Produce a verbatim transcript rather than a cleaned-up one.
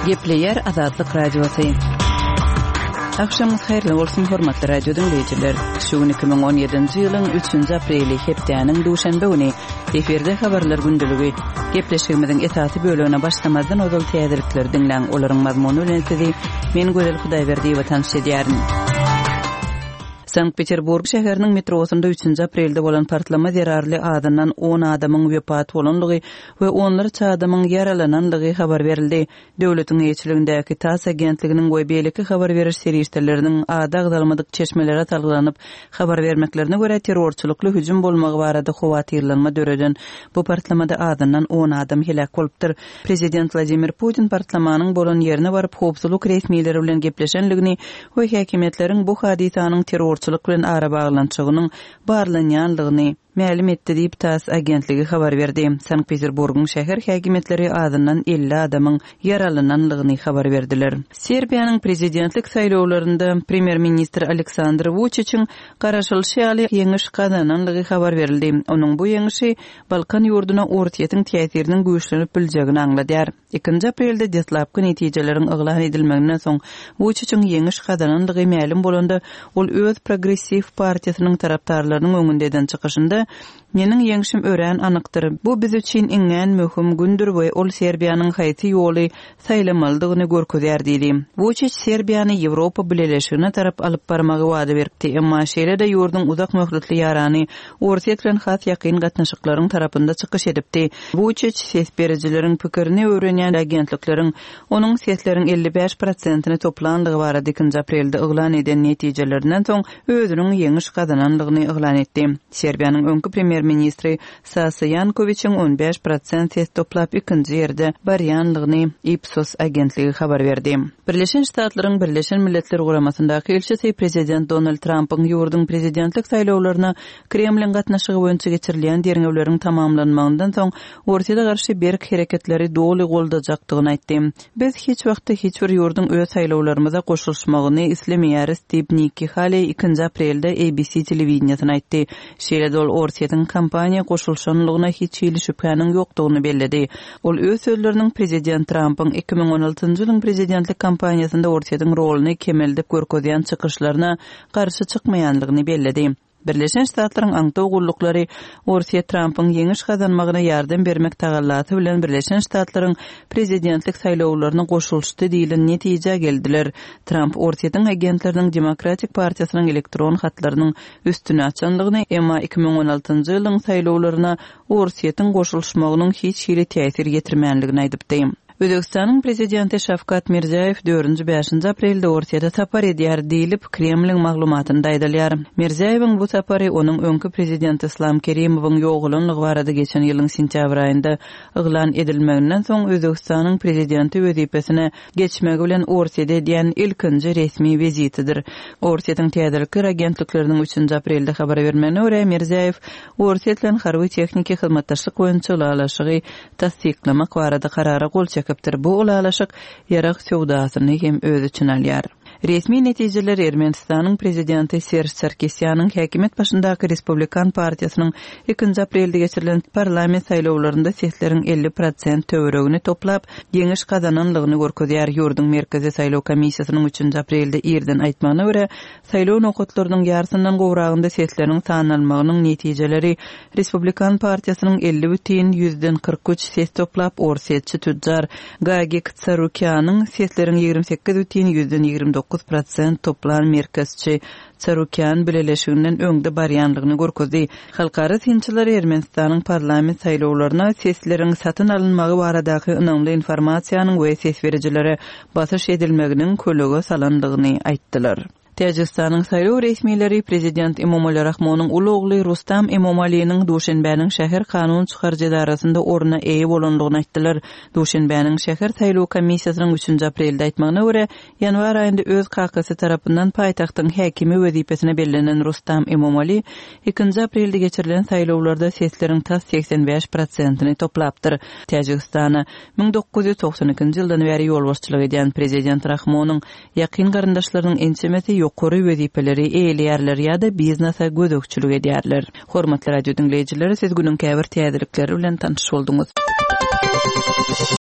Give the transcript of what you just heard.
Gepleyer Azadlyk Radiosu. Akşamınız hayırlı olsun hormatly radio dinleyijiler. Şu iki bin on ýedinji ýylyň üçünji apreli hepdeniň duşanbe güni eferde habarlar gündüligi gepleşigimiziň esasy bölügine başlamazdan ozal täzelikler dinleň. Olaryň mazmuny bilen sizi men Gözel Hudaýberdi we tanış edýärin. Sankt-Peterburg şäheriniň metrosunda üçünji aprelde bolan partlama zerarly adından on adamyň wepat bolanlygy we onları çadamyň yaralananlygy habar berildi. Döwletiň ýeçiligindäki T A S S agentliginiň we beýleki habar beriş serişlerleriniň ada agzalmadyk çeşmelere talgylanyp habar bermeklerine görä terrorçulukly hüjüm bolmagy barada howatyrlanma döreden bu partlamada adından on adam helak bolupdyr. Prezident Vladimir Putin partlamanyň bolan ýerine baryp howpsuzlyk resmiýetleri bilen gepleşenligini we häkimetleriň bu hadisanyň terror çoluk bilen ara baglançygynyň barlanýanlygyny ma'lum etdi diýip T A S S agentligi habar berdi. Sankt-Peterburgyň şäher häkimetleri adından elli adamyň yaralananlygyny habar berdiler. Serbiýanyň prezidentlik saýlawlarynda premier ministr Aleksandr Vučićiň garaşylşy ýeňiş kazananlygy habar berildi. Onuň bu ýeňişi Balkan ýurduna ortaýetiň täsiriniň güýçlenip biljegini aňladýar. ikinji aprelde deslapky netijeleriň eglan edilmeginden soň Vučićiň ýeňiş kazananlygy ma'lum bolanda ol öz progressiv partiýasynyň tarapdarlarynyň öňünden çykyşynda "Meniň ýeňişim ören anykdyr. Bu biz üçin iňen möhüm gündür we ol Serbiýanyň haýty ýoly saýlamalydygyny görkezýär" diýdi. Vučić Serbiýany Ýewropa bileşigine tarap alyp barmagy wada berdi. Emma şeýle-de ýurdun uzak möhletli ýarany ortaýet bilen has ýakyn gatnaşyklaryň tarapynda çykyş edipdi. Vučić ses berijileriň pikirini öwrenýän agentlikleriň onuň sesleriň elli beş prosentyny toplandygy barada ikinji aprelde eglan eden netijelerinden soň özüniň ýeňiş kazananlygyny eglan etdi. Serbiýanyň öňkü premier ministri Sasa Jankovićiň on beş prosent ses toplap ikinji ýerde barýanlygyny Ipsos agentligi habar berdi. Birleşen Ştatlaryň Birleşen Milletler Guramasyndaky elçisi prezident Donald Trump'yň ýurdun prezidentlik saýlawlaryna Kremlin gatnaşygy boýunça geçirilýän derňewleriň tamamlanmagyndan soň ortaýda garşy berk hereketleri doly goldajakdygyny aýtdy. Biz hiç wagtda hiç bir ýurdun öz saýlawlarymyza goşulmagyny islemeýäris diýip Nikki Haley ikinji aprelde A B C telewizionyna aýtdy. Şeýle ol ortaýetiň kampaniýa goşulşanlygyna hiç ýyly şüphäniň ýokdugyny bellädi. Ol öz sözleriniň prezident Trump'yň iki bin on altyncy ýylyň prezidentlik kampaniýasynda ortaýetiň roluny kemeldip görkezýän çykyşlaryna garşy çykmaýanlygyny bellädi. Birleşen Ştatlaryň aňta ugurlyklary Orsiýa Trump'yň ýeňiş kazanmagyna ýardam bermek tagallasy bilen Birleşen Ştatlaryň prezidentlik saýlawlaryna goşulşdy diýilen netije geldiler. Trump Orsiýetiň agentleriniň Demokratik partiýasynyň elektron hatlarynyň üstüne açanlygyny, emma iki bin on altyncy ýylyň saýlawlaryna Orsiýetiň goşulşmagynyň hiç ýyly täsir getirmänligini aýdypdy. Özbekistanyň prezidenti Şavkat Mirziýew dördünji beşinji aprelde Orsiýada sapar edýär diýilip Kremlin maglumatynda aýdylýar. Mirziýewiň bu sapary onuň öňkü prezidenti Islom Kerimowyň ýoğulanlygy barada geçen ýylyň sentýabr aýynda eglan edilmeginden soň Özbekistanyň prezidenti wezipesine geçmegi bilen Orsiýada edýän ilkinji resmi vizitidir. Orsiýetiň täzelikler agentlikleriniň üçünji aprelde habar bermegine görä Mirziýew Orsiýet bilen harby techniki hyzmatdaşlyk boýunça ulalaşygy tasdiklamak barada karara gol Bu ulalaşyk ýarak sowdasyny hem öz üçin alýar. Resmi netijeler Ermenistanyň prezidenti Serj Sarkisyanyň häkimet başyndaky Respublikan partiýasynyň ikinji aprelde geçirilen parlament saýlawlarynda sesleriň elli prosent töweregini toplap ýeňiş kazananlygyny görkezýär. Ýurdun merkezi saýlaw komissiýasynyň üçünji aprelde ýerden aýtmagyna görä, saýlaw nokatlarynyň ýarysyndan gowragynda sesleriň sanalmagynyň netijeleri Respublikan partiýasynyň elli бүтүn yüzden kırk üç ses toplap Orsiýetçi tüccar Gagik Tsarukýanyň sesleriň ýigirmi sekiz бүтүn yüzden ýigirmi dokuz prosent toplan merkezçi Tsarukyan bileşiginden öňde barýanlygyny görkezdi. Halkara sinçiler Ermenistanyň parlament saýlawlaryna sesleriň satyn alynmagy baradaky önemli informasiýanyň we ses berijilere basyş edilmeginiň kölege salandygyny aýtdylar. Täjikistanyň saýlaw resmiýetleri prezident Emomali Rahmonyň uly ogly Rustam Emomaliýanyň Duşanbäniň şäher kanun çykarjy idarasynda oruna eýe bolandygyny aýtdylar. Duşanbäniň şäher saýlaw komissiýasynyň üçünji aprelde aýtmagyna görä, ýanwar aýynda öz kakasy tarapyndan paýtagtyň häkimi wezipesine bellenen Rustam Emomali ikinji aprelde geçirilen saýlawlarda sesleriň tas seksen beş prosentyny toplapdyr. Täjikistana ming dokuz ýüz toksan ikinji ýyldan beri ýolbaşçylyk edýän prezident Rahmonyň ýakyn garyndaşlarynyň ençemeti ýokary wezipeleri eýleýärler ýa-da biznesa gödökçülük edýärler. Hormatly radio dinleýijileri, siz günüň käbir täzelikleri bilen tanış bolduňyz.